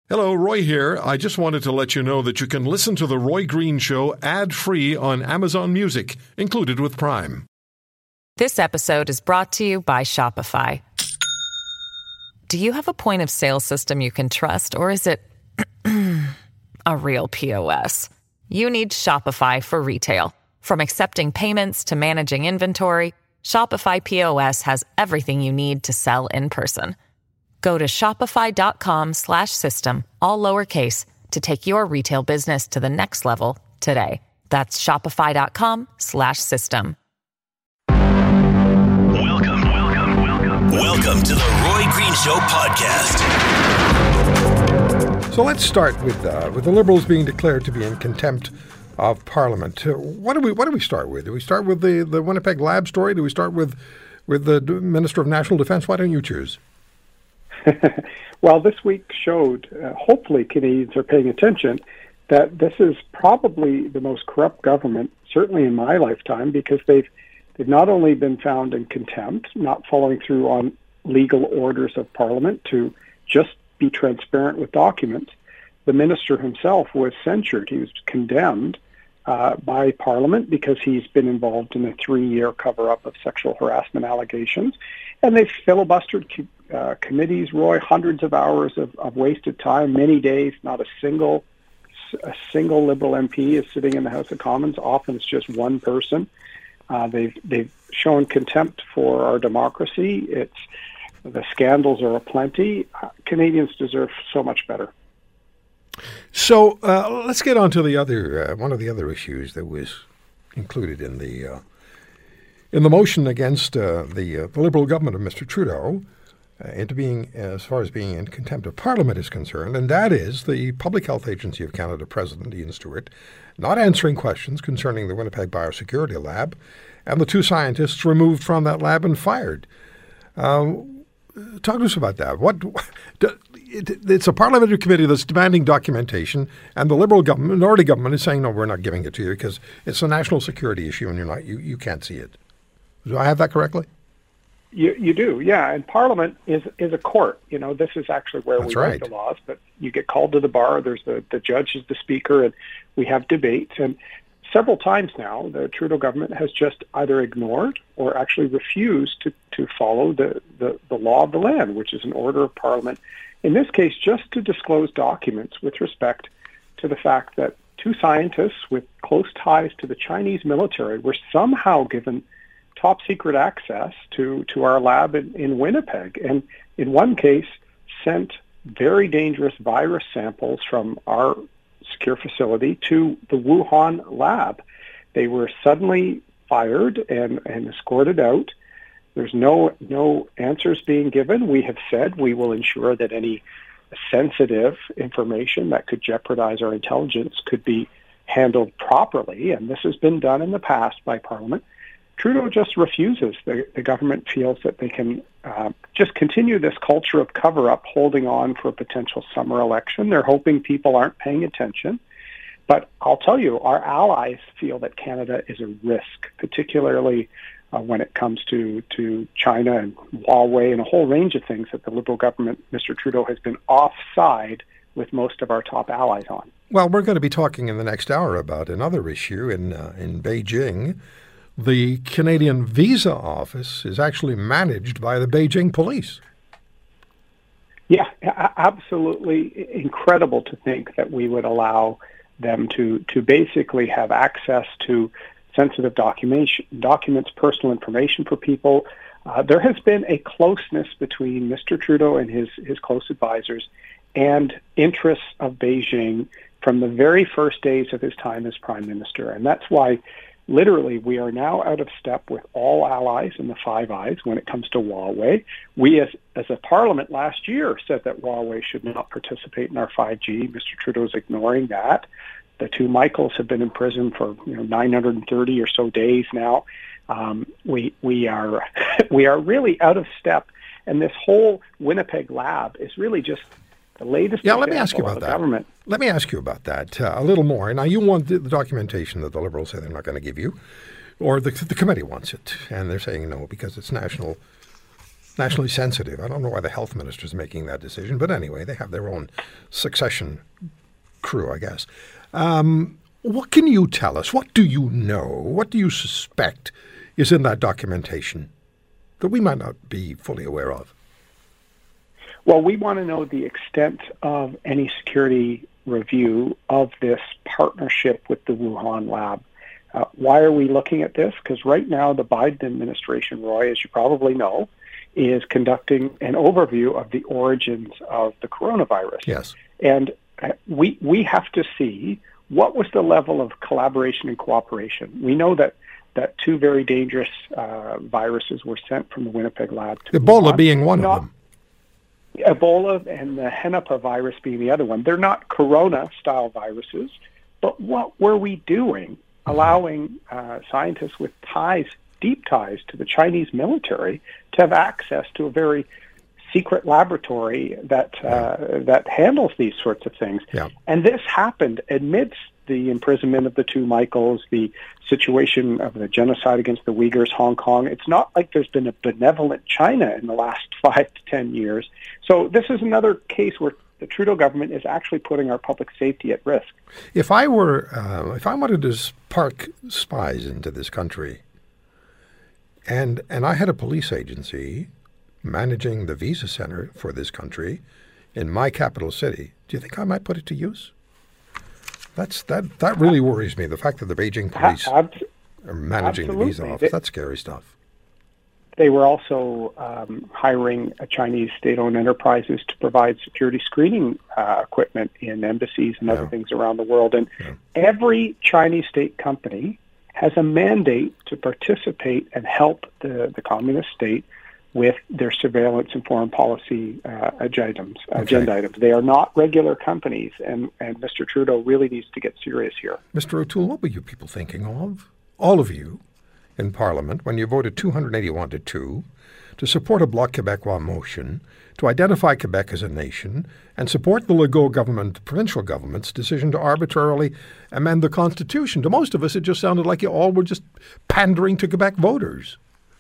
Hello, Roy here. I just wanted to let you know that you can listen to The Roy Green Show ad-free on Amazon Music, included with Prime. This episode is brought to you by Shopify. Do you have a point of sale system you can trust, or is it a real POS? You need Shopify for retail. From accepting payments to managing inventory, Shopify POS has everything you need to sell in person. Go to shopify.com/system, all lowercase, to take your retail business to the next level today. That's shopify.com/system. Welcome to the Roy Green Show podcast. So let's start with the Liberals being declared to be in contempt of Parliament. What do we start with? Do we start with the Winnipeg lab story? Do we start with the Minister of National Defence? Why don't you choose? Well, this week showed, hopefully Canadians are paying attention, that this is probably the most corrupt government, certainly in my lifetime, because they've not only been found in contempt, not following through on legal orders of Parliament to just be transparent with documents. The minister himself was censured. He was condemned by Parliament because he's been involved in a 3-year cover-up of sexual harassment allegations. And they filibustered committees, Roy, hundreds of hours of wasted time, many days. Not a single Liberal MP is sitting in the House of Commons. Often it's just one person. They've shown contempt for our democracy. The scandals are aplenty. Canadians deserve so much better. So let's get on to the other one of the other issues that was included in the motion against the Liberal government of Mr. Trudeau into being, as far as being in contempt of Parliament is concerned, and that is the Public Health Agency of Canada President Ian Stewart not answering questions concerning the Winnipeg Biosecurity Lab, and the 2 scientists removed from that lab and fired. Talk to us about that. It's a parliamentary committee that's demanding documentation, and the Liberal government, minority government, is saying, no, we're not giving it to you because it's a national security issue and you can't see it. Do I have that correctly? You do, yeah. And Parliament is a court. You know, this is actually where we write the laws, but you get called to the bar. There's the judge is the speaker, and we have debates. And several times now, the Trudeau government has just either ignored or actually refused to follow the law of the land, which is an order of Parliament. In this case, just to disclose documents with respect to the fact that 2 scientists with close ties to the Chinese military were somehow given top secret access to our lab in Winnipeg, and in one case sent very dangerous virus samples from our secure facility to the Wuhan lab. They were suddenly fired and escorted out. There's no answers being given. We have said we will ensure that any sensitive information that could jeopardize our intelligence could be handled properly, and this has been done in the past by Parliament. Trudeau just refuses. The government feels that they can just continue this culture of cover-up, holding on for a potential summer election. They're hoping people aren't paying attention. But I'll tell you, our allies feel that Canada is a risk, particularly when it comes to China and Huawei and a whole range of things that the Liberal government, Mr. Trudeau, has been offside with most of our top allies on. Well, we're going to be talking in the next hour about another issue in Beijing. The Canadian Visa Office is actually managed by the Beijing police. Yeah, absolutely incredible to think that we would allow them to basically have access to sensitive documents, personal information for people. There has been a closeness between Mr. Trudeau and his close advisors and interests of Beijing from the very first days of his time as Prime Minister. And that's why literally, we are now out of step with all allies in the Five Eyes when it comes to Huawei. We, as a parliament last year, said that Huawei should not participate in our 5G. Mr. Trudeau's ignoring that. The 2 Michaels have been in prison for 930 or so days now. We are really out of step, and this whole Winnipeg lab is really just the latest. Yeah, let me ask you about that. Government. Let me ask you about that a little more. Now, you want the documentation that the Liberals say they're not going to give you, or the committee wants it, and they're saying no because it's national nationally sensitive. I don't know why the health minister is making that decision, but anyway, they have their own succession crew, I guess. What can you tell us? What do you know? What do you suspect is in that documentation that we might not be fully aware of? Well, we want to know the extent of any security review of this partnership with the Wuhan lab. Why are we looking at this? Because right now the Biden administration, Roy, as you probably know, is conducting an overview of the origins of the coronavirus. Yes. And we have to see what was the level of collaboration and cooperation. We know that two very dangerous viruses were sent from the Winnipeg lab to Ebola Wuhan. being one of them. Ebola and the Hennepin virus being the other one. They're not corona-style viruses, but what were we doing allowing scientists with ties, deep ties to the Chinese military to have access to a very secret laboratory that handles these sorts of things? Yeah. And this happened amidst the imprisonment of the two Michaels, the situation of the genocide against the Uyghurs, Hong Kong. It's not like there's been a benevolent China in the last 5 to 10 years. So this is another case where the Trudeau government is actually putting our public safety at risk. If I wanted to spark spies into this country, and I had a police agency managing the visa center for this country in my capital city, do you think I might put it to use? That really worries me. The fact that the Beijing police are managing the visa office, that's scary stuff. They were also hiring Chinese state-owned enterprises to provide security screening equipment in embassies and other things around the world. And every Chinese state company has a mandate to participate and help the communist state with their surveillance and foreign policy agenda items. They are not regular companies, and Mr. Trudeau really needs to get serious here. Mr. O'Toole, what were you people thinking of? All of you in Parliament, when you voted 281 to 2 to support a Bloc Québécois motion to identify Quebec as a nation and support the Legault government, the provincial government's decision to arbitrarily amend the Constitution. To most of us, it just sounded like you all were just pandering to Quebec voters.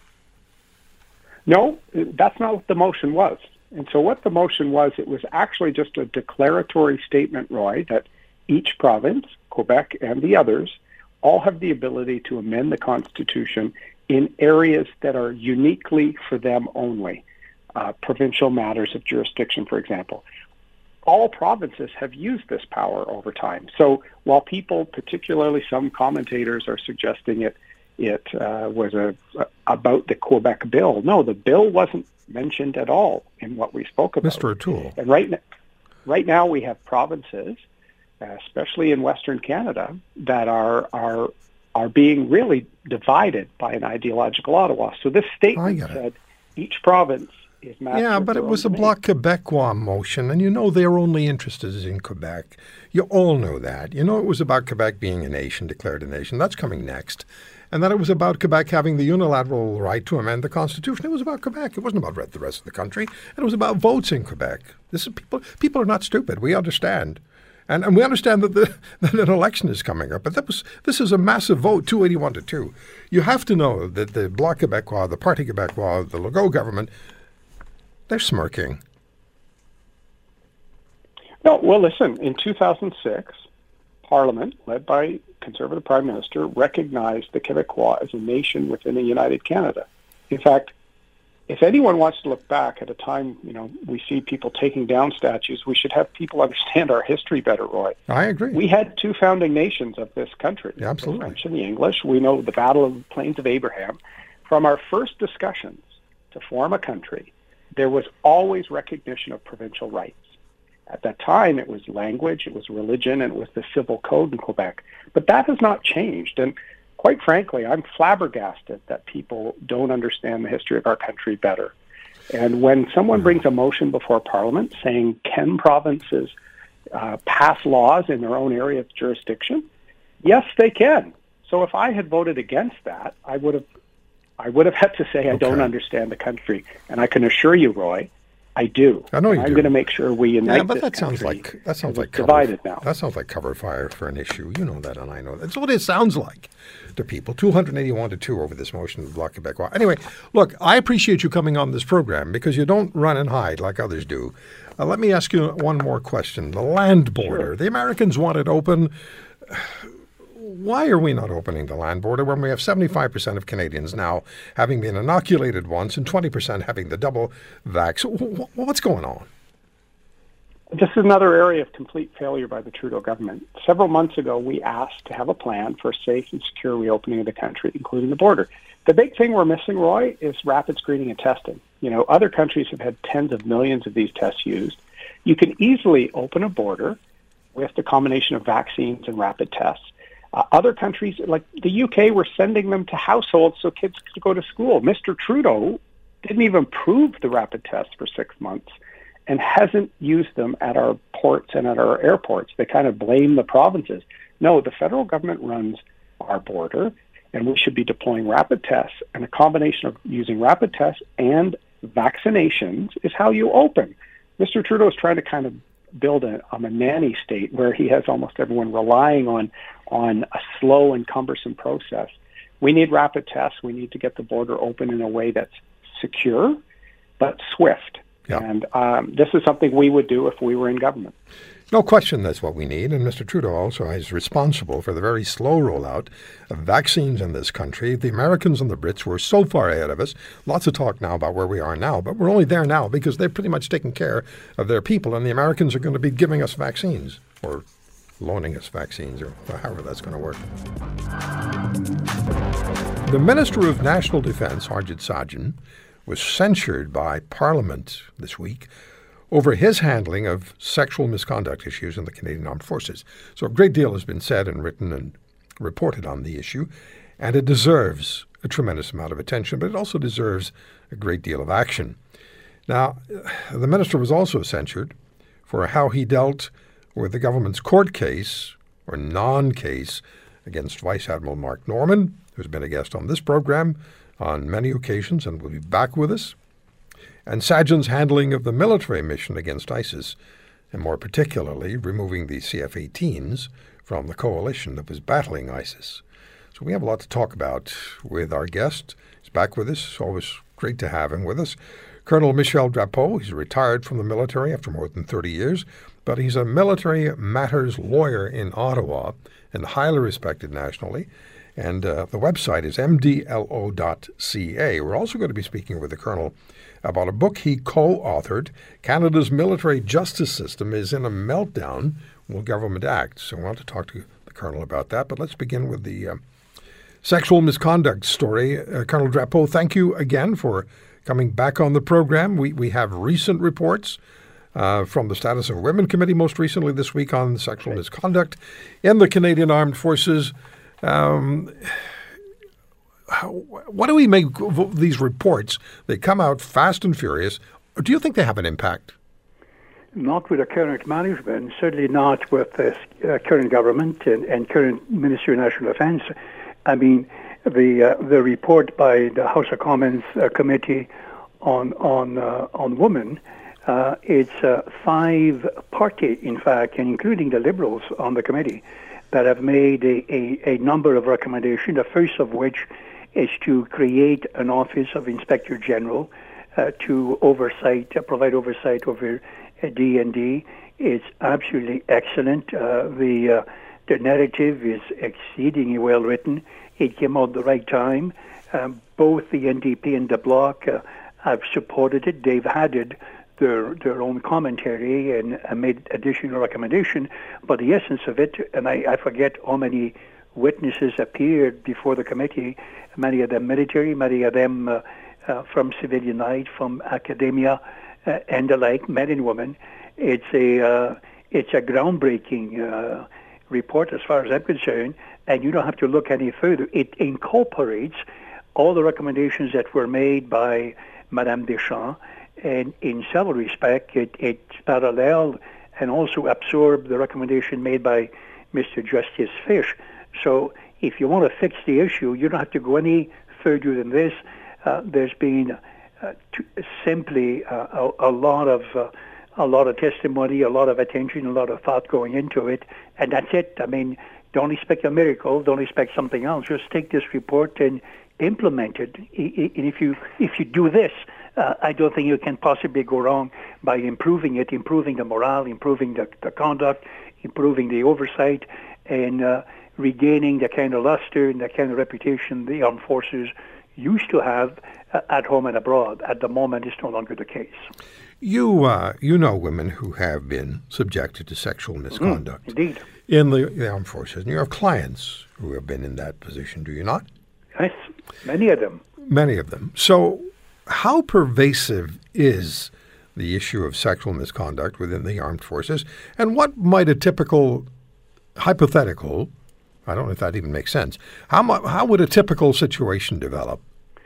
No, that's not what the motion was. And so what the motion was, it was actually just a declaratory statement, Roy, that each province, Quebec and the others, all have the ability to amend the Constitution in areas that are uniquely for them only. Provincial matters of jurisdiction, for example. All provinces have used this power over time. So while people, particularly some commentators, are suggesting it was about the Quebec bill. No, the bill wasn't mentioned at all in what we spoke about. Mr. O'Toole. And right now we have provinces, especially in Western Canada, that are being really divided by an ideological Ottawa. So this statement said each province is master. Yeah, but it was a Bloc Québécois motion, and you know they're only interested in Quebec. You all know that. You know it was about Quebec being a nation, declared a nation. That's coming next. And that it was about Quebec having the unilateral right to amend the Constitution. It was about Quebec. It wasn't about the rest of the country. And it was about votes in Quebec. This is people are not stupid. We understand. And we understand that an election is coming up. But this is a massive vote, 281 to 2. You have to know that the Bloc Québécois, the Parti Québécois, the Legault government, they're smirking. No, well, listen, in 2006, Parliament, led by Conservative Prime Minister, recognized the Québécois as a nation within a united Canada. In fact, if anyone wants to look back at a time, we see people taking down statues, we should have people understand our history better, Roy. I agree. We had two founding nations of this country, yeah, absolutely. The French and the English. We know the Battle of the Plains of Abraham. From our first discussions to form a country, there was always recognition of provincial rights. At that time, it was language, it was religion, and it was the civil code in Quebec. But that has not changed. And quite frankly, I'm flabbergasted that people don't understand the history of our country better. And when someone brings a motion before Parliament saying, can provinces pass laws in their own area of jurisdiction? Yes, they can. So if I had voted against that, I would have had to say I don't understand the country. And I can assure you, Roy, I do. I know you do. I'm going to make sure we unite. Yeah, but this that sounds like divided now. That sounds like cover fire for an issue. You know that, and I know that. That's what it sounds like to people. 281-2 over this motion to block Quebecois. Anyway, look, I appreciate you coming on this program because you don't run and hide like others do. Let me ask you one more question. The land border. Sure. The Americans want it open. Why are we not opening the land border when we have 75% of Canadians now having been inoculated once and 20% having the double vax? What's going on? This is another area of complete failure by the Trudeau government. Several months ago, we asked to have a plan for a safe and secure reopening of the country, including the border. The big thing we're missing, Roy, is rapid screening and testing. You know, other countries have had tens of millions of these tests used. You can easily open a border with the combination of vaccines and rapid tests. Other countries, like the UK, were sending them to households so kids could go to school. Mr. Trudeau didn't even approve the rapid tests for 6 months and hasn't used them at our ports and at our airports. They kind of blame the provinces. No, the federal government runs our border, and we should be deploying rapid tests. And a combination of using rapid tests and vaccinations is how you open. Mr. Trudeau is trying to kind of build a nanny state where he has almost everyone relying on a slow and cumbersome process. We need rapid tests. We need to get the border open in a way that's secure but swift. Yeah. And this is something we would do if we were in government. No question that's what we need. And Mr. Trudeau also is responsible for the very slow rollout of vaccines in this country. The Americans and the Brits were so far ahead of us. Lots of talk now about where we are now, but we're only there now because they've pretty much taken care of their people, and the Americans are going to be giving us vaccines or loaning us vaccines or however that's going to work. The Minister of National Defence, Harjit Sajjan, was censured by Parliament this week over his handling of sexual misconduct issues in the Canadian Armed Forces. So a great deal has been said and written and reported on the issue, and it deserves a tremendous amount of attention, but it also deserves a great deal of action. Now, the minister was also censured for how he dealt with the government's court case, or non-case, against Vice Admiral Mark Norman, who's been a guest on this program on many occasions and will be back with us, and Sajjan's handling of the military mission against ISIS, and more particularly removing the CF-18s from the coalition that was battling ISIS. So we have a lot to talk about with our guest. He's back with us. Always great to have him with us. Colonel Michel Drapeau. He's retired from the military after more than 30 years, but he's a military matters lawyer in Ottawa and highly respected nationally. And the website is mdlo.ca. We're also going to be speaking with the Colonel about a book he co-authored, Canada's Military Justice System is in a Meltdown, Will Government Act? So I want to talk to the Colonel about that, but let's begin with the sexual misconduct story. Colonel Drapeau, thank you again for coming back on the program. We have recent reports from the Status of Women Committee, most recently this week, on sexual misconduct in the Canadian Armed Forces. What do we make of these reports? They come out fast and furious. Do you think they have an impact? Not with the current management, certainly not with the current government and current Ministry of National Defence. I mean, the report by the House of Commons Committee on Women, it's 5 party, in fact, and including the Liberals on the committee, that have made a number of recommendations, the first of which is to create an Office of Inspector General to provide oversight over D&D. It's absolutely excellent. The narrative is exceedingly well written. It came out at the right time. Both the NDP and the Bloc have supported it. They've added their own commentary and made additional recommendation. But the essence of it, and I forget how many witnesses appeared before the committee, many of them military, many of them from civilian life, from academia, and the like, men and women. It's a groundbreaking report as far as I'm concerned, and you don't have to look any further. It incorporates all the recommendations that were made by Madame Deschamps, and in several respects, it paralleled and also absorbed the recommendation made by Mr. Justice Fish. So if you want to fix the issue, you don't have to go any further than this. There's been simply a lot of testimony, a lot of attention, a lot of thought going into it, and that's it. I mean, don't expect a miracle. Don't expect something else. Just take this report and implement it. And if you do this, I don't think you can possibly go wrong by improving it, improving the morale, improving the conduct, improving the oversight, and regaining the kind of luster and the kind of reputation the armed forces used to have at home and abroad. At the moment, it's no longer the case. You know women who have been subjected to sexual misconduct indeed. In the armed forces. And you have clients who have been in that position, do you not? Yes, many of them. Many of them. So how pervasive is the issue of sexual misconduct within the armed forces? And what might a typical hypothetical, I don't know if that even makes sense, how would a typical situation develop?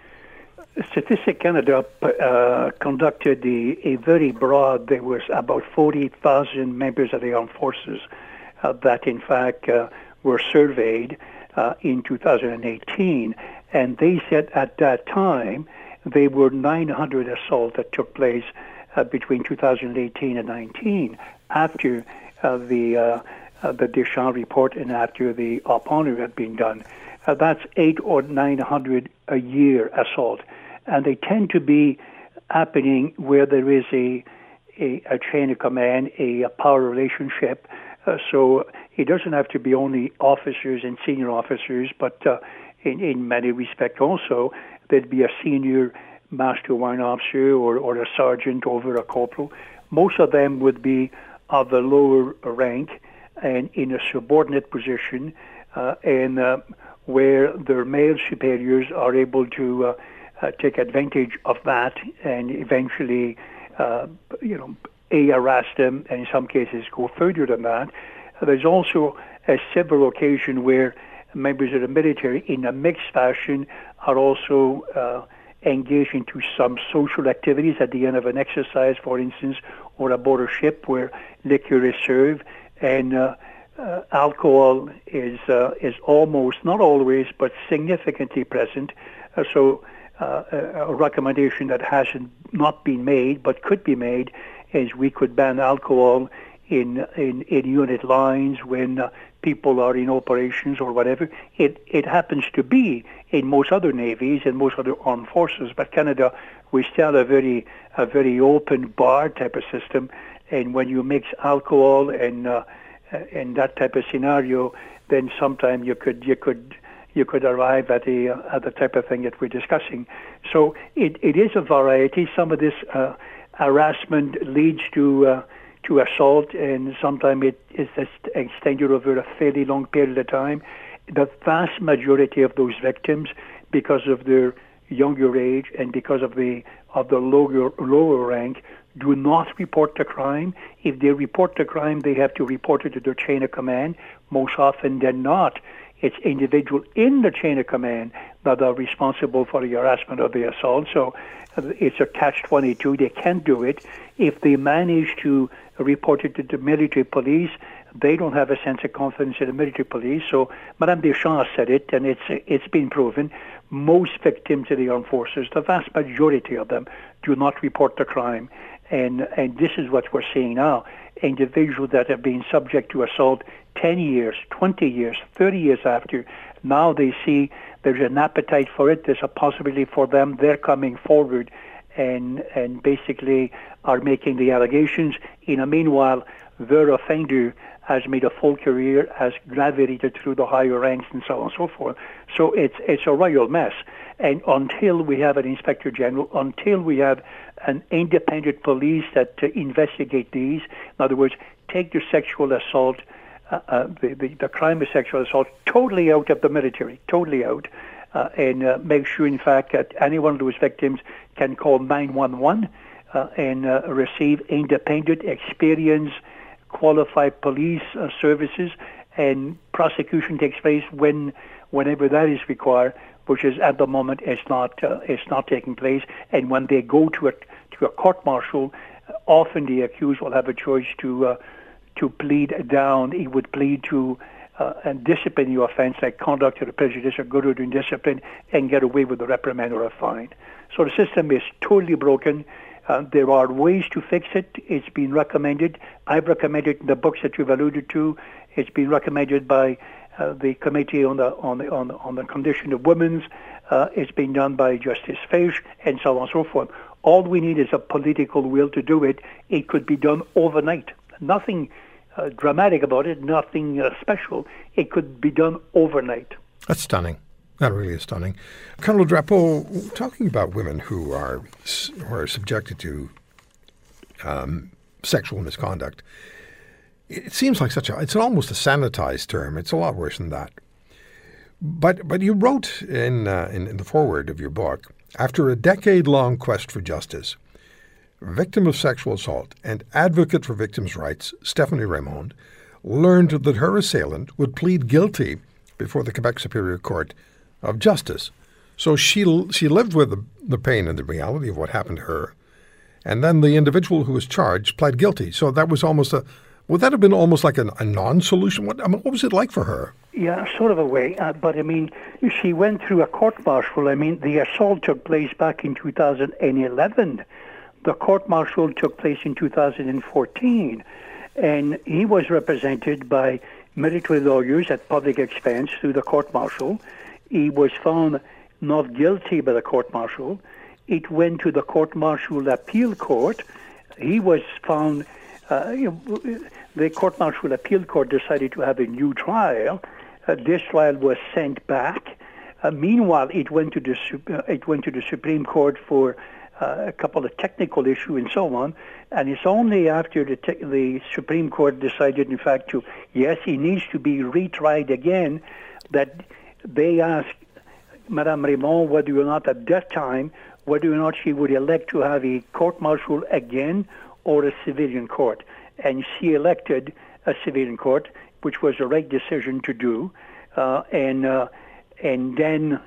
Statistics Canada conducted a very broad, there was about 40,000 members of the armed forces that in fact were surveyed in 2018, and they said at that time there were 900 assaults that took place between 2018 and 19 after the Deschamps report and after the Op-Honor had been done. That's 800 or 900 a year assault, and they tend to be happening where there is a chain of command, a power relationship. So it doesn't have to be only officers and senior officers, but in many respects also there'd be a senior master warrant officer or a sergeant over a corporal. Most of them would be of the lower rank and in a subordinate position, and where their male superiors are able to take advantage of that and eventually, harass them, and in some cases go further than that. There's also several occasions where members of the military, in a mixed fashion, are also engaged into some social activities at the end of an exercise, for instance, or aboard a ship where liquor is served, and alcohol is almost, not always, but significantly present. So a recommendation that hasn't not been made but could be made is we could ban alcohol in unit lines when people are in operations or whatever. It happens to be in most other navies and most other armed forces, but Canada, we still have a very open bar type of system, and when you mix alcohol and that type of scenario, then sometimes you could arrive at the type of thing that we're discussing. So it is a variety. Some of this harassment leads to assault, and sometimes it is extended over a fairly long period of time. The vast majority of those victims, because of their younger age and because of the lower rank, do not report the crime. If they report the crime, they have to report it to their chain of command. Most often than not, it's individuals in the chain of command that are responsible for the harassment or the assault. So it's a catch-22. They can't do it. If they manage to report it to the military police, they don't have a sense of confidence in the military police. So Madame Deschamps said it, and it's been proven. Most victims of the armed forces, the vast majority of them, do not report the crime. And this is what we're seeing now. Individuals that have been subject to assault 10 years, 20 years, 30 years after, now they see there's an appetite for it, there's a possibility for them, they're coming forward and basically are making the allegations. In the meanwhile, their offender has made a full career, has graduated through the higher ranks and so on and so forth. So it's a royal mess. And until we have an inspector general, until we have an independent police that investigate these, in other words, take the sexual assault, the crime of sexual assault totally out of the military, totally out, and make sure, in fact, that any one of those victims can call 911 and receive independent, experienced, qualified police services, and prosecution takes place whenever that is required, which is at the moment it's not taking place. And when they go to a court-martial, often the accused will have a choice to plead down. He would plead to and disciplinary offense like conduct or prejudice or good order and discipline, and get away with a reprimand or a fine. So the system is totally broken. There are ways to fix it. It's been recommended. I've recommended in the books that you've alluded to. It's been recommended by the Committee on the Condition of Women's. It's been done by Justice Fish, and so on and so forth. All we need is a political will to do it. It could be done overnight. Nothing dramatic about it, nothing special. It could be done overnight. That's stunning. That really is stunning. Colonel Drapeau, talking about women who are subjected to sexual misconduct, it seems like it's almost a sanitized term. It's a lot worse than that. But you wrote in the foreword of your book, after a decade-long quest for justice, victim of sexual assault and advocate for victims' rights, Stephanie Raymond, learned that her assailant would plead guilty before the Quebec Superior Court of Justice. So she lived with the pain and the reality of what happened to her, and then the individual who was charged pled guilty. So that was would that have been almost like a non-solution? What was it like for her? Yeah, sort of a way. But, she went through a court-martial. The assault took place back in 2011. The court-martial took place in 2014. And he was represented by military lawyers at public expense through the court-martial. He was found not guilty by the court-martial. It went to the court-martial appeal court. He was found... the court-martial appeal court decided to have a new trial. This trial was sent back. Meanwhile, it went to the Supreme Court for a couple of technical issues and so on. And it's only after the Supreme Court decided, in fact, he needs to be retried again, that they asked Madame Raymond whether or not at that time, whether or not she would elect to have a court-martial again or a civilian court. And she elected a civilian court, which was the right decision to do. And then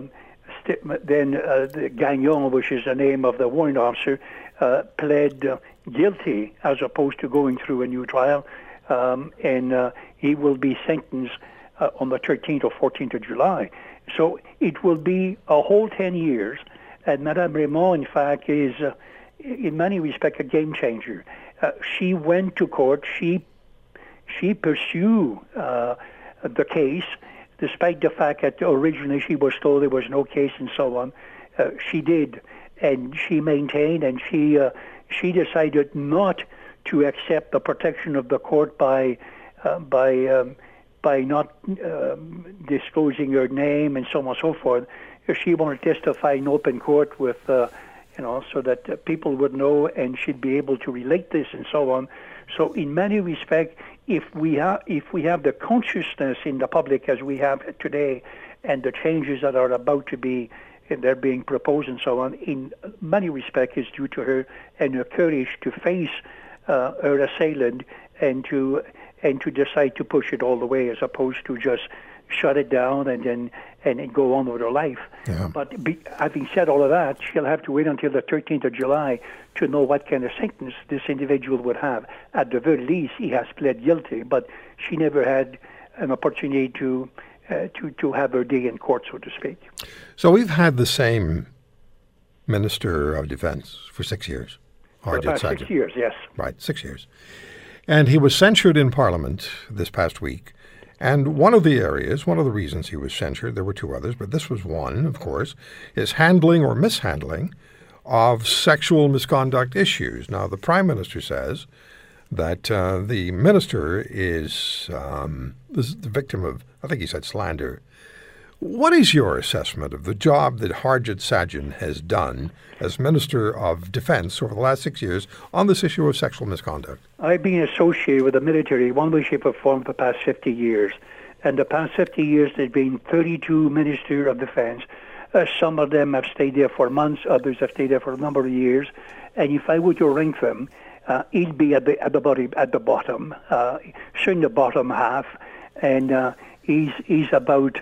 the Gagnon, which is the name of the warrant officer, pled guilty as opposed to going through a new trial. And he will be sentenced on the 13th or 14th of July. So it will be a whole 10 years. And Madame Raymond, in fact, is, in many respects, a game changer. She went to court. She pursued the case, despite the fact that originally she was told there was no case and so on. She did, and she maintained, and she decided not to accept the protection of the court by not disclosing her name and so on and so forth. She wanted to testify in open court with, so that people would know and she'd be able to relate this and so on. So in many respects, if we have the consciousness in the public as we have today, and the changes that are about to be, they're being proposed and so on, in many respects is due to her and her courage to face her assailant and to decide to push it all the way, as opposed to just shut it down and then go on with her life. Yeah. But having said all of that, she'll have to wait until the 13th of July to know what kind of sentence this individual would have. At the very least, he has pled guilty, but she never had an opportunity to have her day in court, so to speak. So we've had the same Minister of Defense for 6 years. For about 6 years, yes. Right, 6 years. And he was censured in Parliament this past week. And one of the reasons he was censured, there were two others, but this was one, of course, is handling or mishandling of sexual misconduct issues. Now, the Prime Minister says that the minister is the victim of, I think he said, slander. What is your assessment of the job that Harjit Sajjan has done as Minister of Defense over the last 6 years on this issue of sexual misconduct? I've been associated with the military one way, shape, or form for the past 50 years. And the past 50 years, there's been 32 Minister of Defense. Some of them have stayed there for months, others have stayed there for a number of years. And if I were to rank them, he'd be at the bottom, certainly the bottom half. And he's about...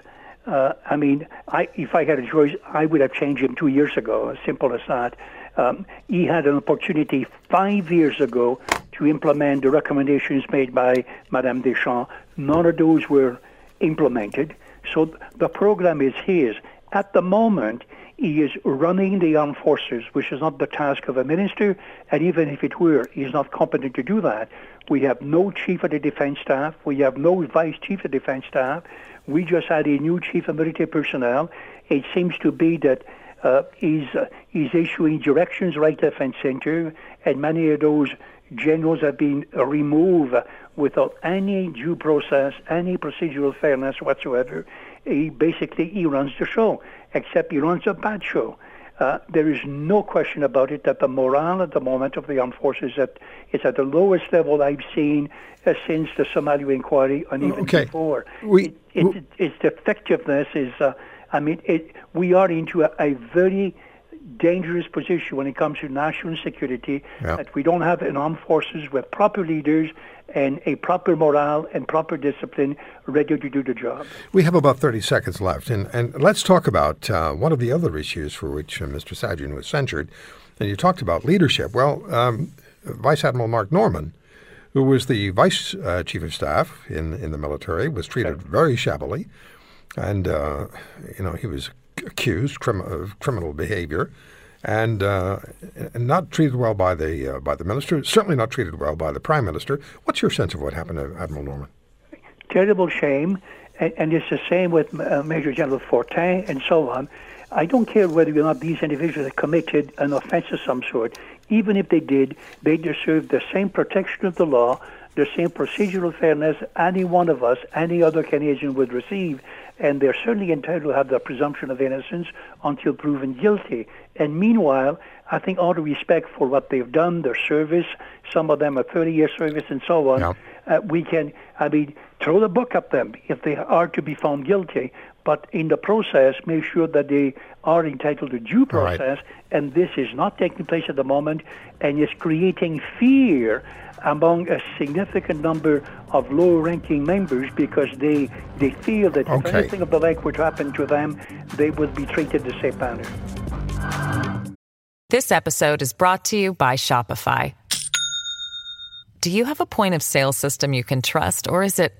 if I had a choice, I would have changed him 2 years ago, as simple as that. He had an opportunity 5 years ago to implement the recommendations made by Madame Deschamps. None of those were implemented. So the program is his. At the moment, He is running the armed forces, which is not the task of a minister, and even if it were, he's not competent to do that. We have no chief of the defense staff. We have no vice chief of defense staff. We just had a new chief of military personnel. It seems to be that he's issuing directions right, left, and center, and many of those generals have been removed without any due process, any procedural fairness whatsoever. He runs the show, except he runs a bad show. There is no question about it that the morale at the moment of the armed forces is at the lowest level I've seen since the Somalia inquiry and even before. Its effectiveness is, we are into a very dangerous position when it comes to national security, that we don't have an armed forces with proper leaders and a proper morale and proper discipline ready to do the job. We have about 30 seconds left, and let's talk about one of the other issues for which Mr. Sajjan was censured. And you talked about leadership. Well, Vice Admiral Mark Norman, who was the Vice Chief of Staff in the military, was treated very shabbily, and he was accused of criminal behavior, and not treated well by the minister. Certainly not treated well by the Prime Minister. What's your sense of what happened to Admiral Norman? Terrible shame, and it's the same with Major General Fortin and so on. I don't care whether or not these individuals have committed an offense of some sort. Even if they did, they deserve the same protection of the law, the same procedural fairness any one of us, any other Canadian would receive, and they're certainly entitled to have the presumption of innocence until proven guilty. And meanwhile, I think all the respect for what they've done, their service, some of them a 30-year service and so on, we can, throw the book at them if they are to be found guilty, but in the process, make sure that they are entitled to due process, and this is not taking place at the moment, and is creating fear among a significant number of low-ranking members because they feel that if anything of the like were to happen to them, they would be treated the same manner. This episode is brought to you by Shopify. Do you have a point of sale system you can trust, or is it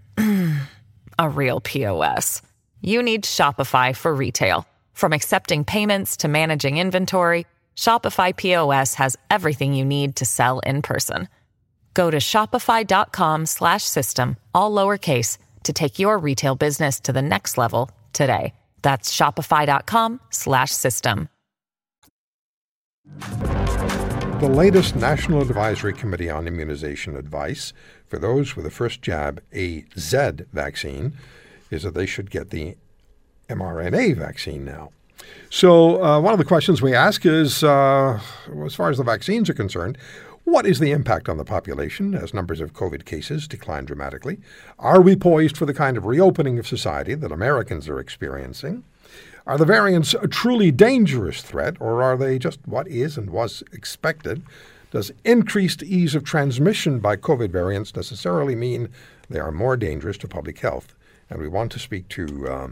a real POS? You need Shopify for retail. From accepting payments to managing inventory, Shopify POS has everything you need to sell in person. Go to shopify.com/system, all lowercase, to take your retail business to the next level today. That's shopify.com/system. The latest National Advisory Committee on Immunization advice for those with the first jab AZ vaccine is that they should get the mRNA vaccine now. So one of the questions we ask is, as far as the vaccines are concerned, what is the impact on the population as numbers of COVID cases decline dramatically? Are we poised for the kind of reopening of society that Americans are experiencing? Are the variants a truly dangerous threat, or are they just what is and was expected? Does increased ease of transmission by COVID variants necessarily mean they are more dangerous to public health? And we want to speak to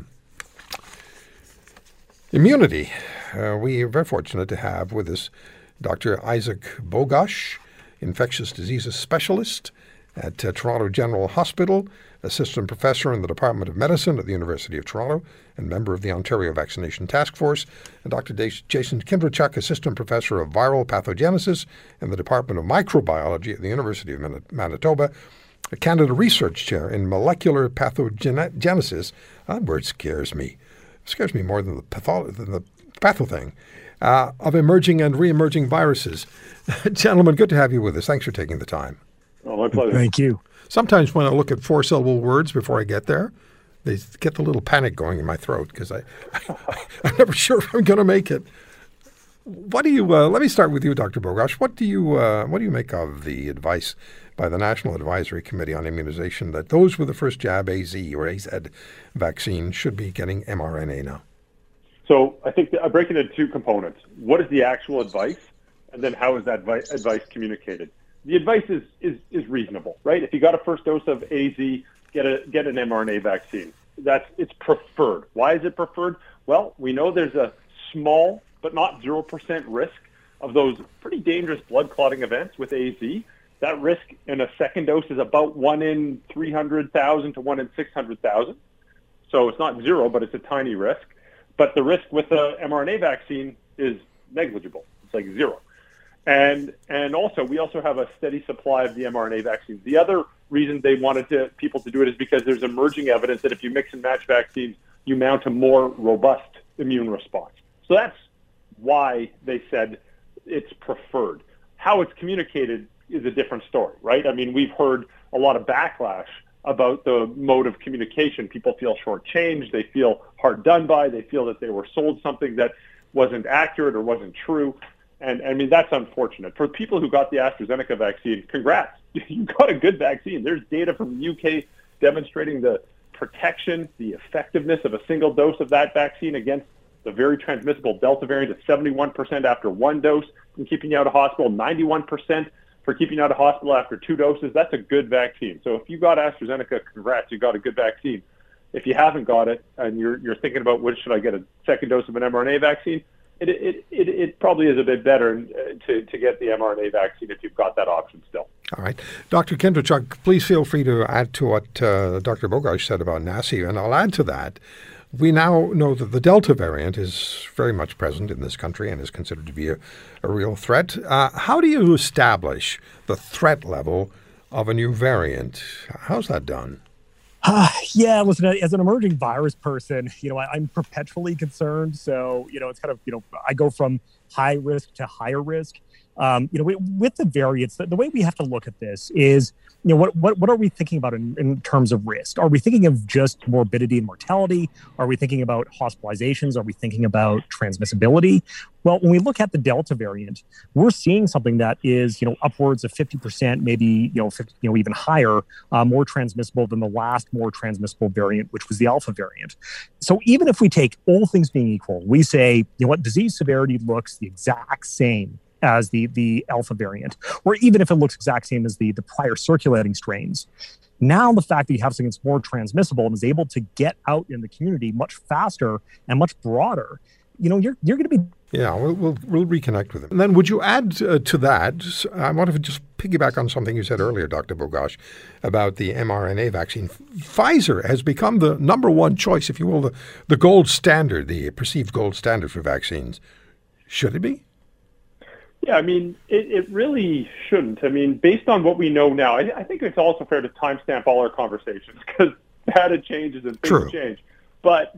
immunity. We are very fortunate to have with us Dr. Isaac Bogosh, infectious diseases specialist at Toronto General Hospital, assistant professor in the Department of Medicine at the University of Toronto, and member of the Ontario Vaccination Task Force, and Dr. Jason Kindrechuk, assistant professor of viral pathogenesis in the Department of Microbiology at the University of Manitoba, a Canada Research Chair in Molecular Pathogenesis. That word scares me. It scares me more than the patho thing. Of emerging and re-emerging viruses. Gentlemen, good to have you with us. Thanks for taking the time. Oh, my pleasure. Thank you. Sometimes when I look at four-syllable words before I get there, they get the little panic going in my throat because I'm never sure if I'm going to make it. What do you? Let me start with you, Dr. Bogosh. What do you make of the advice by the National Advisory Committee on Immunization that those with the first jab, AZ or AZ vaccine, should be getting mRNA now? So I think I break it into two components. What is the actual advice, and then how is that advice communicated? The advice is reasonable, right? If you got a first dose of AZ, get an mRNA vaccine. It's preferred. Why is it preferred? Well, we know there's a small but not 0% risk of those pretty dangerous blood clotting events with AZ. That risk in a second dose is about 1 in 300,000 to 1 in 600,000. So it's not zero, but it's a tiny risk. But the risk with the mRNA vaccine is negligible. It's like zero. And also, we also have a steady supply of the mRNA vaccines. The other reason they wanted people to do it is because there's emerging evidence that if you mix and match vaccines, you mount a more robust immune response. So that's why they said it's preferred. How it's communicated is a different story, right? I mean, we've heard a lot of backlash about the mode of communication. People feel shortchanged. They feel hard done by. They feel that they were sold something that wasn't accurate or wasn't true. And I mean, that's unfortunate. For people who got the AstraZeneca vaccine, congrats. You got a good vaccine. There's data from the UK demonstrating the protection, the effectiveness of a single dose of that vaccine against the very transmissible Delta variant at 71% after one dose from keeping you out of hospital, 91% for keeping you out of hospital after 2 doses. That's a good vaccine. So if you got AstraZeneca, congrats, you got a good vaccine. If you haven't got it and you're thinking about should I get a second dose of an mRNA vaccine, it probably is a bit better to get the mRNA vaccine if you've got that option still. All right. Dr. Kindrachuk, please feel free to add to what Dr. Bogosh said about NACI, and I'll add to that. We now know that the Delta variant is very much present in this country and is considered to be a real threat. How do you establish the threat level of a new variant? How's that done? Yeah, listen, as an emerging virus person, I'm perpetually concerned. So, it's kind of, I go from high risk to higher risk. With the variants, the way we have to look at this is, what are we thinking about in terms of risk? Are we thinking of just morbidity and mortality? Are we thinking about hospitalizations? Are we thinking about transmissibility? Well, when we look at the Delta variant, we're seeing something that is, upwards of 50%, maybe, 50, even higher, more transmissible than the last more transmissible variant, which was the Alpha variant. So even if we take all things being equal, we say, disease severity looks the exact same as the Alpha variant, or even if it looks exact same as the prior circulating strains. Now the fact that you have something that's more transmissible and is able to get out in the community much faster and much broader, you're going to be... Yeah, we'll reconnect with him. And then would you add to that, I want to just piggyback on something you said earlier, Dr. Bogosh, about the mRNA vaccine. Pfizer has become the number one choice, if you will, the gold standard, the perceived gold standard for vaccines. Should it be? Yeah, I mean, it really shouldn't. I mean, based on what we know now, I think it's also fair to timestamp all our conversations because data changes and things change. But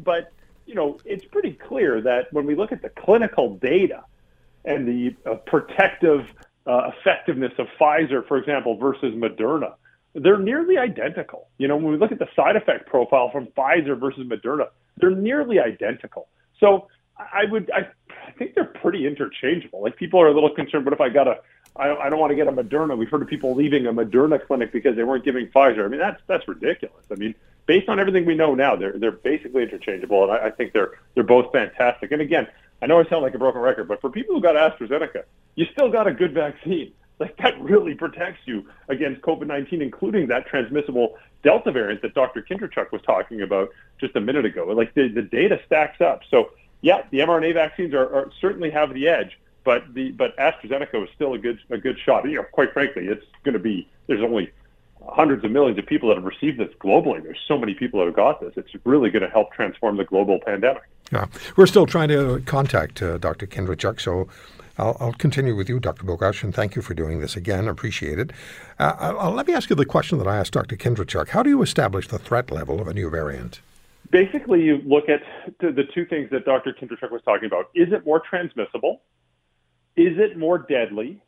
it's pretty clear that when we look at the clinical data and the protective effectiveness of Pfizer, for example, versus Moderna, they're nearly identical. When we look at the side effect profile from Pfizer versus Moderna, they're nearly identical. So I think they're pretty interchangeable. Like, people are a little concerned, but if I don't want to get a Moderna. We've heard of people leaving a Moderna clinic because they weren't giving Pfizer. I mean, that's ridiculous. I mean, based on everything we know now, they're basically interchangeable, and I think they're both fantastic. And again, I know I sound like a broken record, but for people who got AstraZeneca, you still got a good vaccine. Like, that really protects you against COVID-19, including that transmissible Delta variant that Dr. Kindrachuk was talking about just a minute ago. Like, the data stacks up. So, yeah, the mRNA vaccines are certainly have the edge, but AstraZeneca was still a good shot. Quite frankly, it's going to be, there's only hundreds of millions of people that have received this globally. There's so many people that have got this. It's really going to help transform the global pandemic. Yeah, we're still trying to contact Dr. Kindrachuk, so I'll continue with you, Dr. Bogosh, and thank you for doing this again. Appreciate it. Let me ask you the question that I asked Dr. Kindrachuk. How do you establish the threat level of a new variant? Basically, you look at the two things that Dr. Kindrachuk was talking about. Is it more transmissible? Is it more deadly?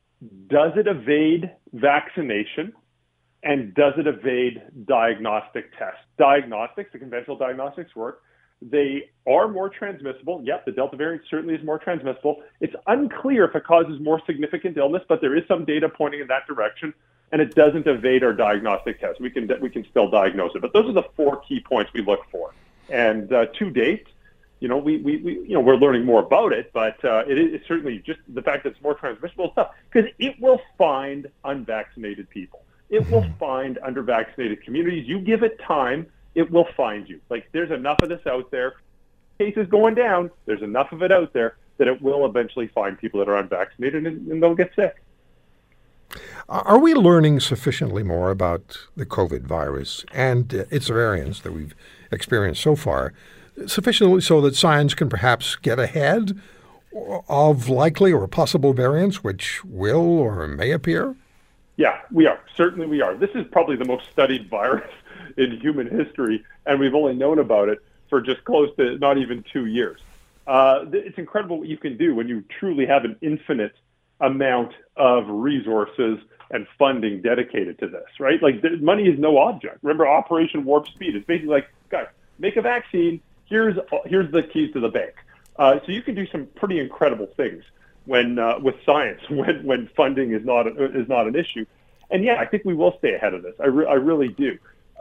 Does it evade vaccination? And does it evade diagnostic tests? Diagnostics, the conventional diagnostics work. They are more transmissible. Yep, the Delta variant certainly is more transmissible. It's unclear if it causes more significant illness, but there is some data pointing in that direction. And it doesn't evade our diagnostic tests. We can still diagnose it. But those are the 4 key points we look for. And to date, we're learning more about it, but it's certainly just the fact that it's more transmissible stuff, because it will find unvaccinated people. It will find under-vaccinated communities. You give it time, it will find you. Like, there's enough of this out there. Cases going down, there's enough of it out there that it will eventually find people that are unvaccinated and they'll get sick. Are we learning sufficiently more about the COVID virus and its variants that we've experienced so far sufficiently so that science can perhaps get ahead of likely or possible variants which will or may appear? Yeah, we are. Certainly we are. This is probably the most studied virus in human history, and we've only known about it for just close to not even 2 years. It's incredible what you can do when you truly have an infinite amount of resources and funding dedicated to this, right? Like, money is no object. Remember, Operation Warp Speed. It's basically like, guys, make a vaccine. Here's the keys to the bank. So you can do some pretty incredible things when with science when funding is not an issue. And yeah, I think we will stay ahead of this. I really do.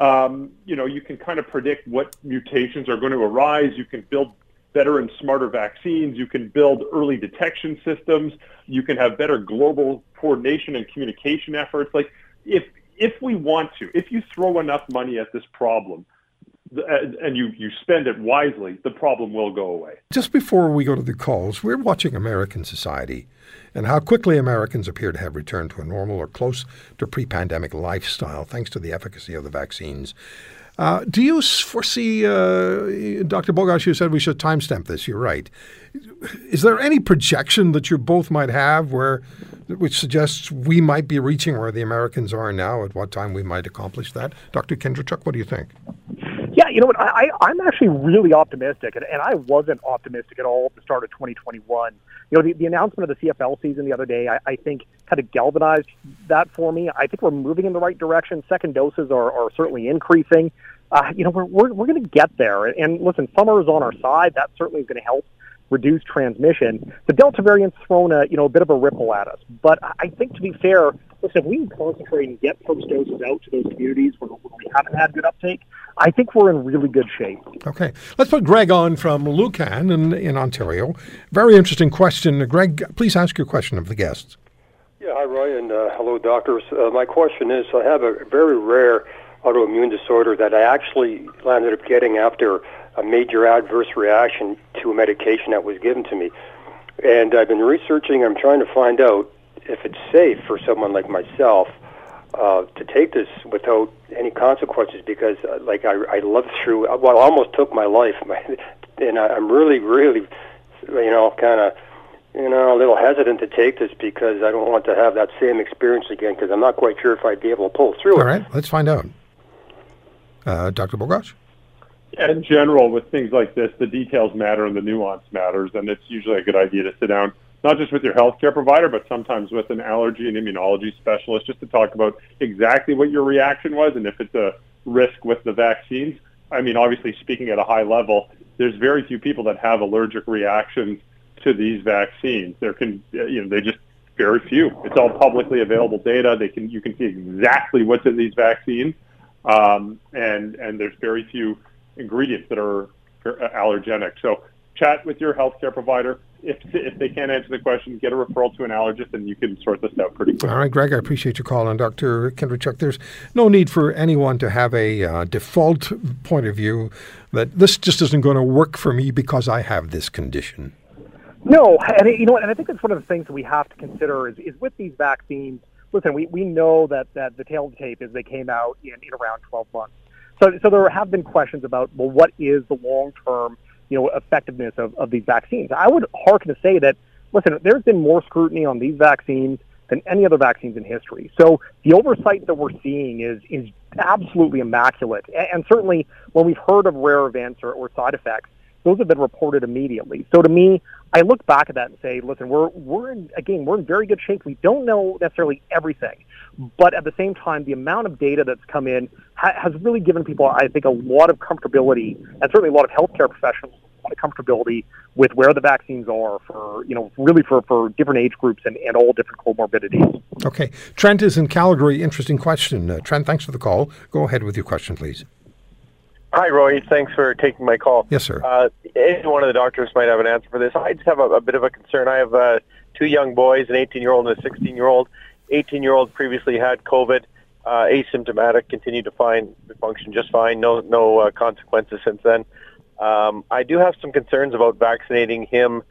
You can kind of predict what mutations are going to arise. You can build better and smarter vaccines. You can build early detection systems. You can have better global coordination and communication efforts. Like, if we want to, if you throw enough money at this problem and you spend it wisely, the problem will go away. Just before we go to the calls, we're watching American society and how quickly Americans appear to have returned to a normal or close to pre-pandemic lifestyle thanks to the efficacy of the vaccines. Do you foresee, Dr. Bogoch, you said we should timestamp this, you're right. Is there any projection that you both might have which suggests we might be reaching where the Americans are now, at what time we might accomplish that? Dr. Kindrachuk, what do you think? Yeah, you know what, I'm actually really optimistic, and I wasn't optimistic at all at the start of 2021. You know, the announcement of the CFL season the other day, I think, kind of galvanized that for me. I think we're moving in the right direction. Second doses are certainly increasing. We're going to get there. And listen, summer is on our side. That certainly is going to help reduce transmission. The Delta variant's thrown a bit of a ripple at us. But I think, to be fair, listen, if we can concentrate and get first doses out to those communities where we haven't had good uptake, I think we're in really good shape. Okay. Let's put Greg on from Lucan in Ontario. Very interesting question. Greg, please ask your question of the guests. Yeah, hi, Roy, and hello, doctors. My question is, I have a very rare autoimmune disorder that I actually landed up getting after a major adverse reaction to a medication that was given to me. And I've been researching, I'm trying to find out if it's safe for someone like myself to take this without any consequences, because I lived through, almost took my life, and I'm really, really, kind of, a little hesitant to take this because I don't want to have that same experience again, because I'm not quite sure if I'd be able to pull through it. All right, let's find out. Dr. Bogoch? In general, with things like this, the details matter and the nuance matters, and it's usually a good idea to sit down, not just with your healthcare provider, but sometimes with an allergy and immunology specialist, just to talk about exactly what your reaction was and if it's a risk with the vaccines. I mean, obviously, speaking at a high level, there's very few people that have allergic reactions to these vaccines. They just very few. It's all publicly available data. You can see exactly what's in these vaccines, and there's very few ingredients that are allergenic. So chat with your healthcare provider. If they can't answer the question, get a referral to an allergist, and you can sort this out pretty quickly. All right, Greg, I appreciate your call. And Dr. Kindrachuk, there's no need for anyone to have a default point of view that this just isn't going to work for me because I have this condition. No, and I think that's one of the things that we have to consider is with these vaccines. Listen, we know that the tail of the tape is they came out in around 12 months. So there have been questions about, well, what is the long-term effectiveness of these vaccines? I would hearken to say that, listen, there's been more scrutiny on these vaccines than any other vaccines in history. So the oversight that we're seeing is absolutely immaculate. And certainly when we've heard of rare events or side effects, those have been reported immediately. So to me, I look back at that and say, listen, we're in very good shape. We don't know necessarily everything, but at the same time, the amount of data that's come in has really given people, I think, a lot of comfortability, and certainly a lot of healthcare professionals, a lot of comfortability with where the vaccines are for different age groups and all different comorbidities. Okay. Trent is in Calgary. Interesting question. Trent, thanks for the call. Go ahead with your question, please. Hi, Roy. Thanks for taking my call. Yes, sir. Any one of the doctors might have an answer for this. I just have a bit of a concern. I have two young boys, an 18-year-old and a 16-year-old. 18-year-old previously had COVID, asymptomatic, continued to function just fine, no consequences since then. I do have some concerns about vaccinating him,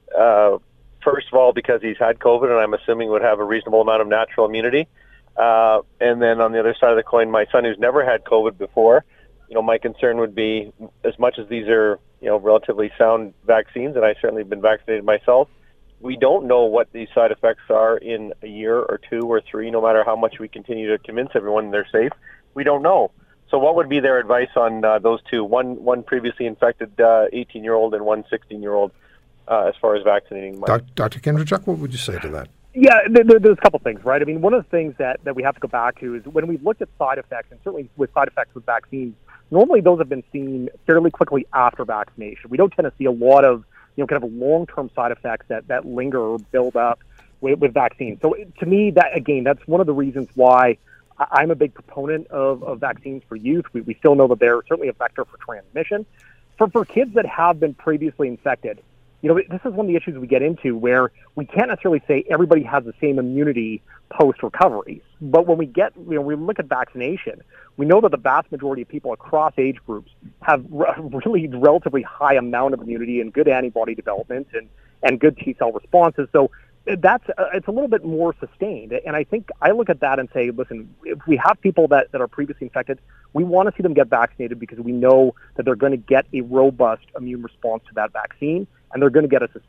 first of all, because he's had COVID, and I'm assuming would have a reasonable amount of natural immunity. And then on the other side of the coin, my son who's never had COVID before, my concern would be, as much as these are relatively sound vaccines, and I certainly have been vaccinated myself. We don't know what these side effects are in a year or 2 or 3, no matter how much we continue to convince everyone they're safe. We don't know. So what would be their advice on those two, one previously infected 18-year-old and one 16-year-old, as far as vaccinating? Dr. Kindrachuk, what would you say to that? Yeah, there's a couple things, right? I mean, one of the things that we have to go back to is when we looked at side effects, and certainly with side effects with vaccines, normally those have been seen fairly quickly after vaccination. We don't tend to see a lot of, kind of long-term side effects that linger or build up with vaccines. So to me, that's one of the reasons why I'm a big proponent of vaccines for youth. We still know that they're certainly a vector for transmission. For kids that have been previously infected, this is one of the issues we get into where we can't necessarily say everybody has the same immunity post-recovery. But when we we look at vaccination, we know that the vast majority of people across age groups have really relatively high amount of immunity and good antibody development and good T-cell responses. So it's a little bit more sustained. And I think I look at that and say, listen, if we have people that are previously infected, we want to see them get vaccinated because we know that they're going to get a robust immune response to that vaccine, and they're going to get a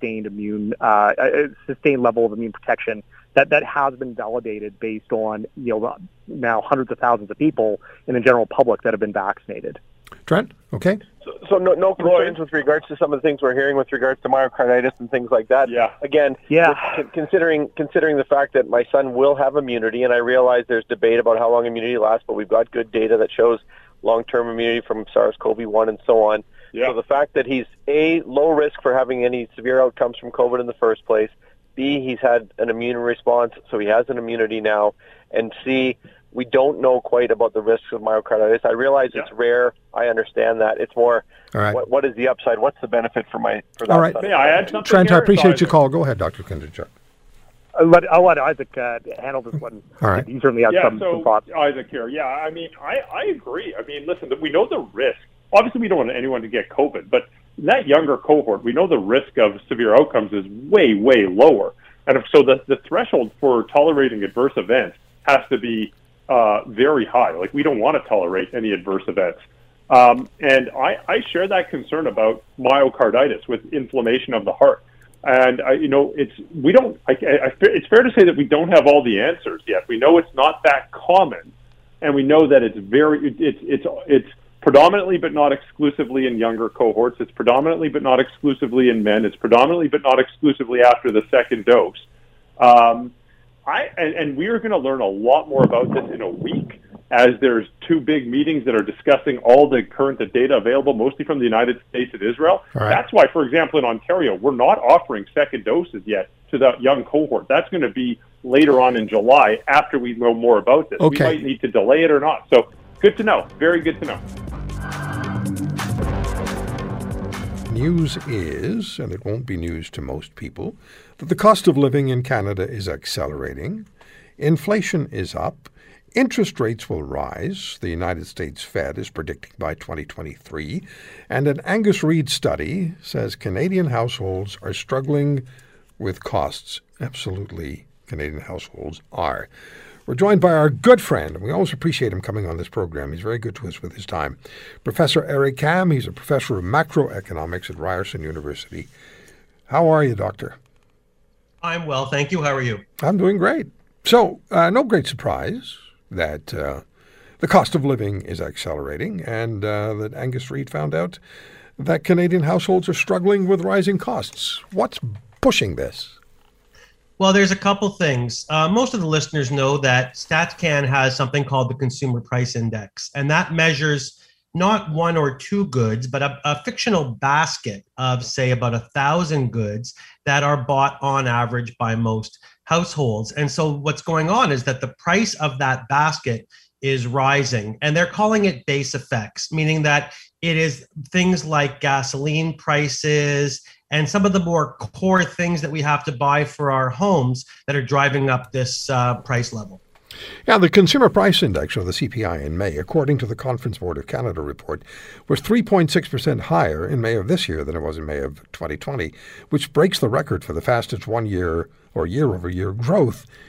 sustained level of immune protection that has been validated based on now hundreds of thousands of people in the general public that have been vaccinated. Trent, okay. So no concerns with regards to some of the things we're hearing with regards to myocarditis and things like that. Yeah. Again, considering the fact that my son will have immunity, and I realize there's debate about how long immunity lasts, but we've got good data that shows long-term immunity from SARS-CoV-1 and so on. Yeah. So the fact that he's A, low risk for having any severe outcomes from COVID in the first place, B, he's had an immune response, so he has an immunity now, and C, we don't know quite about the risks of myocarditis. I realize it's rare. I understand that. It's more, what is the upside? What's the benefit for that? All right. May I add something Trent, here? I appreciate your call. Go ahead, Dr. Kindrachuk. I'll let Isaac handle this one. All right. He certainly has some thoughts. Isaac here. Yeah, I mean, I agree. I mean, listen, we know the risk. Obviously, we don't want anyone to get COVID, but in that younger cohort, we know the risk of severe outcomes is way, way lower. And so the threshold for tolerating adverse events has to be very high. Like, we don't want to tolerate any adverse events. And I share that concern about myocarditis with inflammation of the heart. And it's fair to say that we don't have all the answers yet. We know it's not that common, and we know that it's predominantly but not exclusively in younger cohorts. It's predominantly but not exclusively in men. It's predominantly but not exclusively after the second dose. And we are going to learn a lot more about this in a week, as there's 2 big meetings that are discussing all the current data available, mostly from the United States and Israel. Right. That's why, for example, in Ontario, we're not offering second doses yet to that young cohort. That's going to be later on in July after we know more about this. Okay. We might need to delay it or not. So good to know. Very good to know. News is, and it won't be news to most people, that the cost of living in Canada is accelerating. Inflation is up. Interest rates will rise, the United States Fed is predicting by 2023, and an Angus Reid study says Canadian households are struggling with costs. Absolutely, Canadian households are. We're joined by our good friend, and we always appreciate him coming on this program. He's very good to us with his time. Professor Eric Kam, he's a professor of macroeconomics at Ryerson University. How are you, Doctor? I'm well, thank you. How are you? I'm doing great. So, no great surprise that the cost of living is accelerating, and that Angus Reid found out that Canadian households are struggling with rising costs. What's pushing this? Well, there's a couple things. Most of the listeners know that StatsCan has something called the Consumer Price Index, and that measures not 1 or 2 goods, but a fictional basket of, say, about 1,000 goods that are bought on average by most households. And so what's going on is that the price of that basket is rising, and they're calling it base effects, meaning that it is things like gasoline prices and some of the more core things that we have to buy for our homes that are driving up this price level. Yeah, the Consumer Price Index, or the CPI, in May, according to the Conference Board of Canada report, was 3.6% higher in May of this year than it was in May of 2020, which breaks the record for the fastest 1 year or year-over-year growth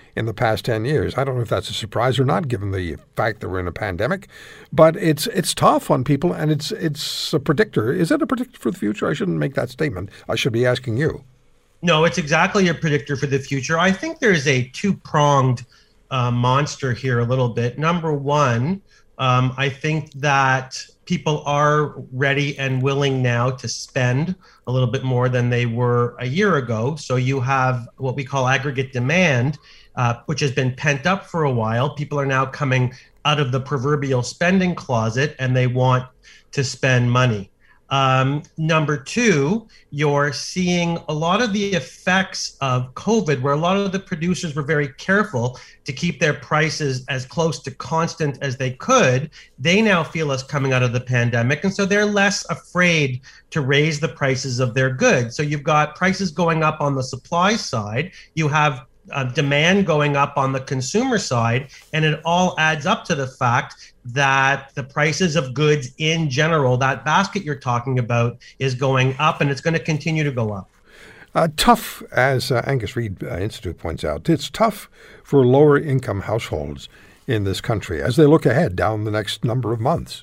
in the past 10 years. I don't know if that's a surprise or not, given the fact that we're in a pandemic, but it's tough on people, and it's a predictor. Is it a predictor for the future? I shouldn't make that statement. I should be asking you. No, it's exactly a predictor for the future. I think there's a two-pronged monster here a little bit. Number one, I think that people are ready and willing now to spend a little bit more than they were a year ago. So you have what we call aggregate demand, which has been pent up for a while. People are now coming out of the proverbial spending closet, and they want to spend money. Number two, you're seeing a lot of the effects of COVID, where a lot of the producers were very careful to keep their prices as close to constant as they could. They now feel us coming out of the pandemic, and so they're less afraid to raise the prices of their goods. So you've got prices going up on the supply side. You have demand going up on the consumer side, and it all adds up to the fact that the prices of goods in general, that basket you're talking about, is going up, and it's going to continue to go up. Tough, as Angus Reid Institute points out, it's tough for lower income households in this country as they look ahead down the next number of months.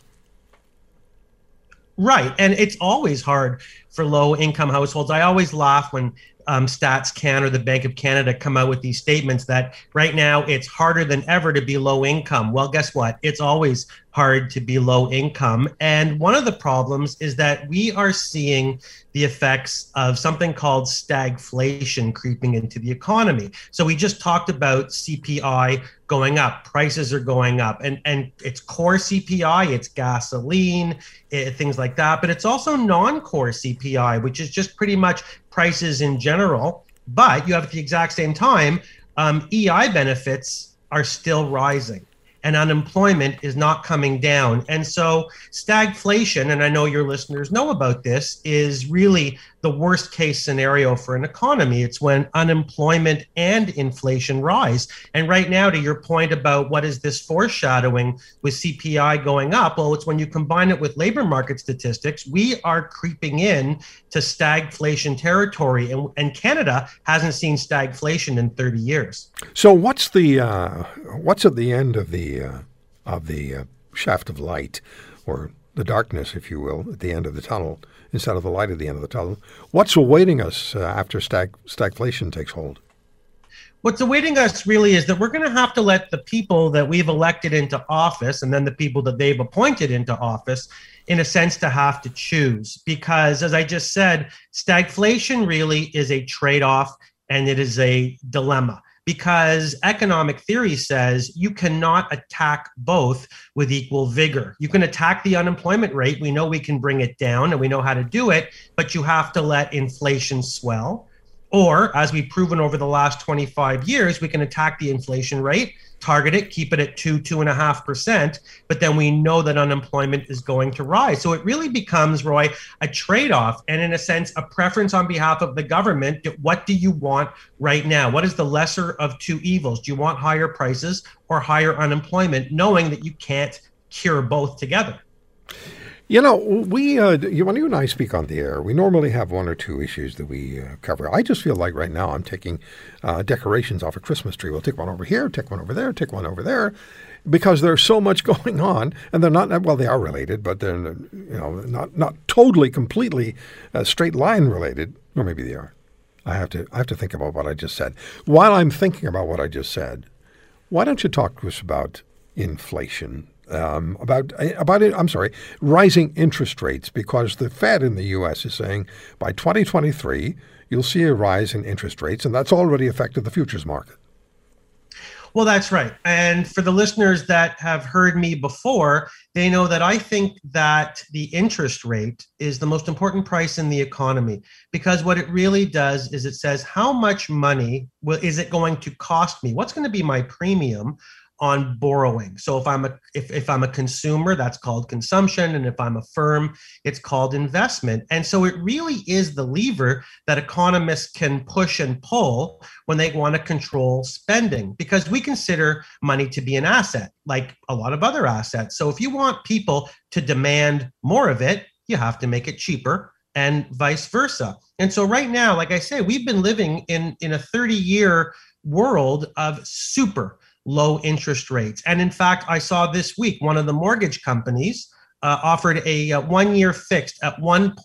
Right. And it's always hard for low income households. I always laugh when Stats Can or the Bank of Canada come out with these statements that right now it's harder than ever to be low income. Well, guess what? It's always hard to be low income. And one of the problems is that we are seeing the effects of something called stagflation creeping into the economy. So we just talked about CPI going up, prices are going up, and it's core CPI, it's gasoline, things like that, but it's also non-core CPI, which is just pretty much prices in general. But you have at the exact same time, EI benefits are still rising, and unemployment is not coming down. And so stagflation, and I know your listeners know about this, is really the worst case scenario for an economy. It's when unemployment and inflation rise. And right now, to your point about what is this foreshadowing with CPI going up, well, it's when you combine it with labor market statistics, we are creeping in to stagflation territory. And Canada hasn't seen stagflation in 30 years. So what's at the end of the shaft of light, or the darkness, if you will, at the end of the tunnel, instead of the light at the end of the tunnel? What's awaiting us after stagflation takes hold? What's awaiting us really is that we're going to have to let the people that we've elected into office, and then the people that they've appointed into office, in a sense, to have to choose. Because, as I just said, stagflation really is a trade-off, and it is a dilemma. Because economic theory says you cannot attack both with equal vigor. You can attack the unemployment rate. We know we can bring it down, and we know how to do it, but you have to let inflation swell. Or, as we've proven over the last 25 years, we can attack the inflation rate, target it, keep it at 2.5%, but then we know that unemployment is going to rise. So it really becomes, Roy, a trade-off, and in a sense, a preference on behalf of the government. What do you want right now? What is the lesser of two evils? Do you want higher prices or higher unemployment, knowing that you can't cure both together? You know, when you and I speak on the air, we normally have one or two issues that we cover. I just feel like right now I'm taking decorations off a Christmas tree. We'll take one over here, take one over there, take one over there, because there's so much going on, and they're not, well, they are related, but they're not totally, completely straight line related, or maybe they are. I have to think about what I just said. While I'm thinking about what I just said, why don't you talk to us about inflation? Rising interest rates, because the Fed in the U.S. is saying by 2023 you'll see a rise in interest rates, and that's already affected the futures market. Well, that's right. And for the listeners that have heard me before, they know that I think that the interest rate is the most important price in the economy, because what it really does is it says how much money is it going to cost me? What's going to be my premium on borrowing? So if I'm a consumer, that's called consumption, and if I'm a firm, it's called investment. And so it really is the lever that economists can push and pull when they want to control spending, because we consider money to be an asset, like a lot of other assets. So if you want people to demand more of it, you have to make it cheaper, and vice versa. And so right now, like I say, we've been living in a 30-year world of super low interest rates. And in fact, I saw this week, one of the mortgage companies offered a 1-year fixed at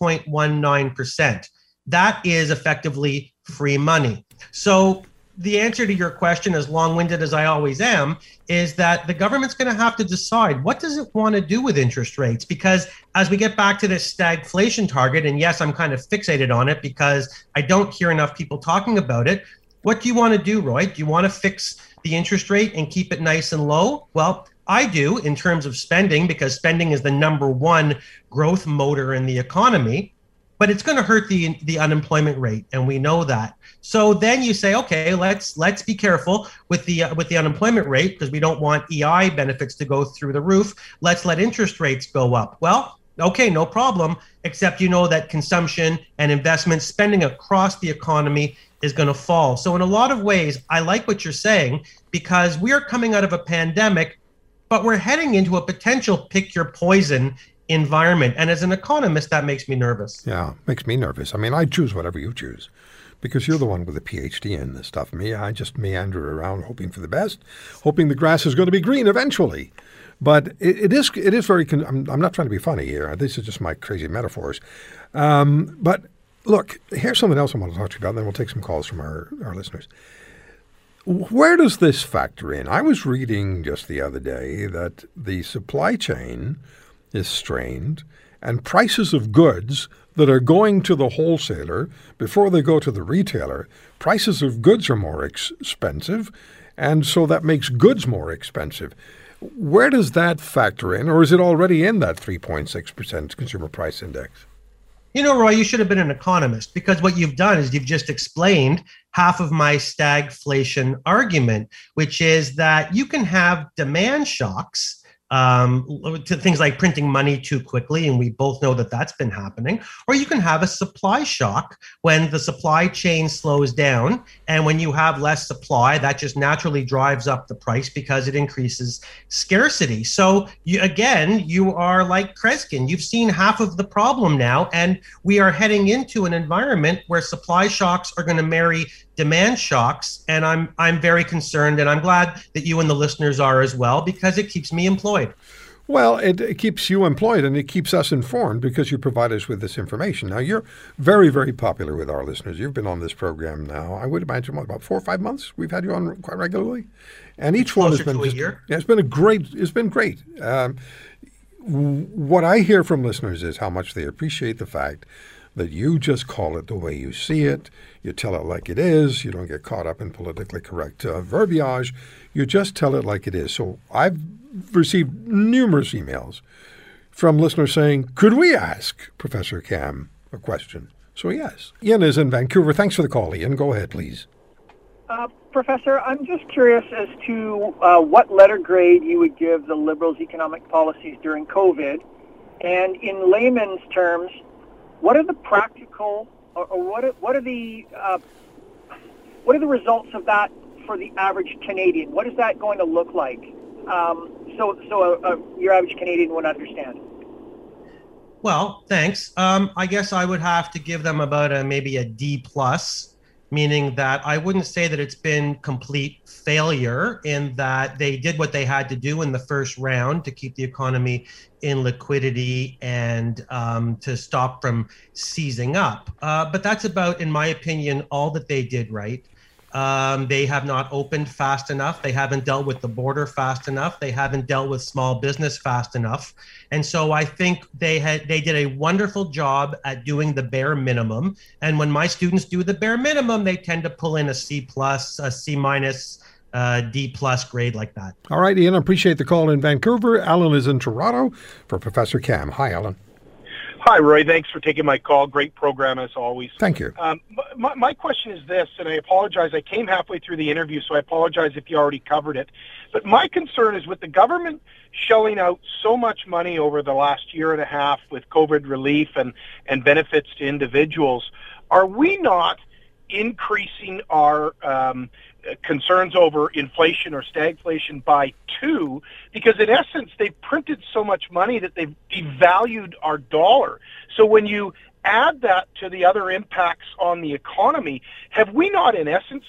1.19%. That is effectively free money. So the answer to your question, as long-winded as I always am, is that the government's going to have to decide what does it want to do with interest rates? Because as we get back to this stagflation target, and yes, I'm kind of fixated on it because I don't hear enough people talking about it. What do you want to do, Roy? Do you want to fix the interest rate and keep it nice and low? Well, I do in terms of spending, because spending is the number one growth motor in the economy. But it's going to hurt the unemployment rate, and we know that. So then you say, okay, let's be careful with the unemployment rate, because we don't want EI benefits to go through the roof. Let's let interest rates go up. Well, okay, no problem, except you know that consumption and investment spending across the economy is going to fall. So in a lot of ways, I like what you're saying, because we are coming out of a pandemic, but we're heading into a potential pick your poison environment. And as an economist, that makes me nervous. Yeah, makes me nervous. I mean, I choose whatever you choose, because you're the one with a PhD in this stuff. Me, I just meander around hoping for the best, hoping the grass is going to be green eventually. But it is very, I'm not trying to be funny here. This is just my crazy metaphors. But look, here's something else I want to talk to you about, and then we'll take some calls from our listeners. Where does this factor in? I was reading just the other day that the supply chain is strained, and prices of goods that are going to the wholesaler before they go to the retailer, prices of goods are more expensive, and so that makes goods more expensive. Where does that factor in, or is it already in that 3.6% consumer price index? You know, Roy, you should have been an economist, because what you've done is you've just explained half of my stagflation argument, which is that you can have demand shocks to things like printing money too quickly, and we both know that that's been happening. Or you can have a supply shock when the supply chain slows down, and when you have less supply, that just naturally drives up the price because it increases scarcity. So you are like Kreskin. You've seen half of the problem now, and we are heading into an environment where supply shocks are going to marry demand shocks, and I'm very concerned, and I'm glad that you and the listeners are as well, because it keeps me employed. Well, it keeps you employed, and it keeps us informed, because you provide us with this information. Now, you're very, very popular with our listeners. You've been on this program now, I would imagine, about 4 or 5 months? We've had you on quite regularly, and each one has been a year. Yeah, it's been great. What I hear from listeners is how much they appreciate the fact that you just call it the way you see it. You tell it like it is. You don't get caught up in politically correct verbiage. You just tell it like it is. So I've received numerous emails from listeners saying, could we ask Professor Cam a question? So yes. Ian is in Vancouver. Thanks for the call, Ian. Go ahead, please. Professor, I'm just curious as to what letter grade you would give the Liberals' economic policies during COVID. And in layman's terms, what are the practical, or what are the results of that for the average Canadian? What is that going to look like? So your average Canadian would understand. Well, thanks. I guess I would have to give them about maybe a D+, meaning that I wouldn't say that it's been complete failure, in that they did what they had to do in the first round to keep the economy in liquidity and to stop from seizing up. But that's about, in my opinion, all that they did right. They have not opened fast enough. They haven't dealt with the border fast enough. They haven't dealt with small business fast enough. And so I think they did a wonderful job at doing the bare minimum. And when my students do the bare minimum, they tend to pull in a C+, a C-, D+ grade like that. All right, Ian, I appreciate the call in Vancouver. Alan is in Toronto for Professor Cam. Hi, Alan. Hi, Roy. Thanks for taking my call. Great program, as always. Thank you. My question is this, and I apologize. I came halfway through the interview, so I apologize if you already covered it. But my concern is with the government shelling out so much money over the last year and a half with COVID relief and benefits to individuals, are we not increasing our concerns over inflation or stagflation by 2, because in essence they've printed so much money that they've devalued our dollar. So when you add that to the other impacts on the economy, have we not in essence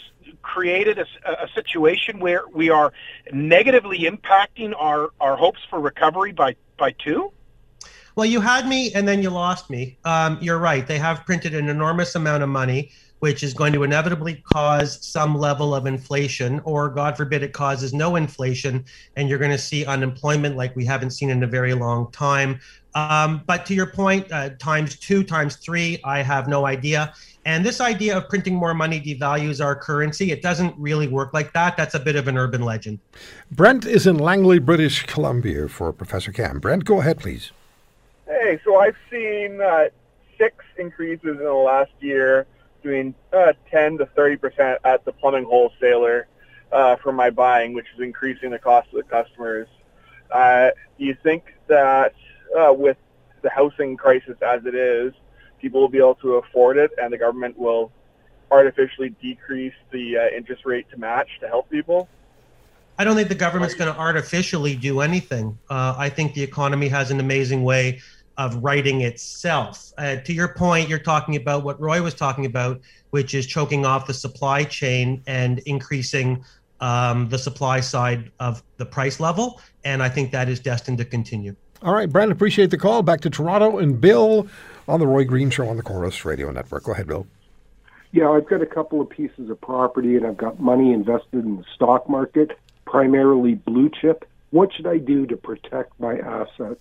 created a situation where we are negatively impacting our hopes for recovery by two? Well, you had me and then you lost me. You're right. They have printed an enormous amount of money, which is going to inevitably cause some level of inflation, or God forbid it causes no inflation, and you're going to see unemployment like we haven't seen in a very long time. But to your point, times 2, times 3, I have no idea. And this idea of printing more money devalues our currency, it doesn't really work like that. That's a bit of an urban legend. Brent is in Langley, British Columbia for Professor Cam. Brent, go ahead, please. Hey, so I've seen 6 increases in the last year, between 10 to 30% at the plumbing wholesaler for my buying, which is increasing the cost of the customers. Do you think that with the housing crisis as it is, people will be able to afford it and the government will artificially decrease the interest rate to match to help people? I don't think the government's going to artificially do anything. I think the economy has an amazing way of righting itself. To your point, you're talking about what Roy was talking about, which is choking off the supply chain and increasing the supply side of the price level. And I think that is destined to continue. All right, Brent, appreciate the call. Back to Toronto and Bill on the Roy Green Show on the Corus Radio Network. Go ahead, Bill. Yeah, I've got a couple of pieces of property and I've got money invested in the stock market, primarily blue chip. What should I do to protect my assets?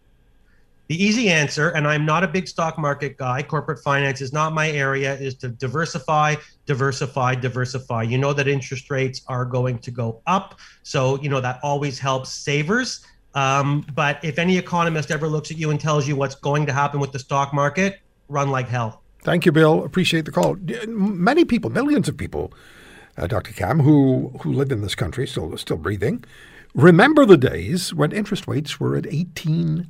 The easy answer, and I'm not a big stock market guy, corporate finance is not my area, is to diversify, diversify, diversify. You know that interest rates are going to go up, so you know that always helps savers. But if any economist ever looks at you and tells you what's going to happen with the stock market, run like hell. Thank you, Bill. Appreciate the call. Many people, millions of people, Dr. Cam, who live in this country, still breathing, remember the days when interest rates were at 18%.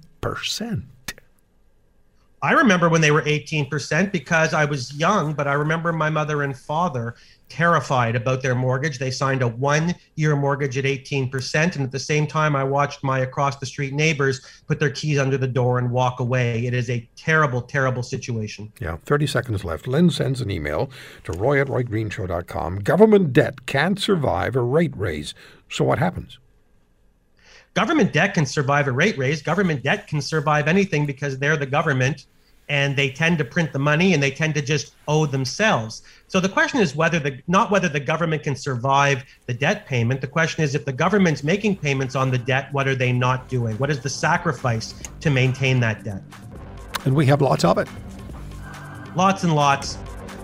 I remember when they were 18% because I was young, but I remember my mother and father terrified about their mortgage. They signed a 1-year mortgage at 18%. And at the same time, I watched my across the street neighbors put their keys under the door and walk away. It is a terrible, terrible situation. Yeah, 30 seconds left. Lynn sends an email to roy@roygreenshow.com. Government debt can't survive a rate raise. So what happens? Government debt can survive a rate raise. Government debt can survive anything because they're the government and they tend to print the money and they tend to just owe themselves. So the question is not whether the government can survive the debt payment. The question is if the government's making payments on the debt, what are they not doing? What is the sacrifice to maintain that debt? And we have lots of it. Lots and lots.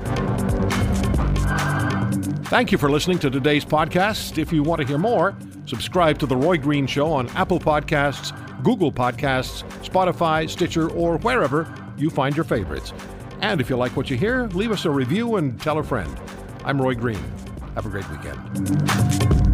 Thank you for listening to today's podcast. If you want to hear more, subscribe to The Roy Green Show on Apple Podcasts, Google Podcasts, Spotify, Stitcher, or wherever you find your favorites. And if you like what you hear, leave us a review and tell a friend. I'm Roy Green. Have a great weekend.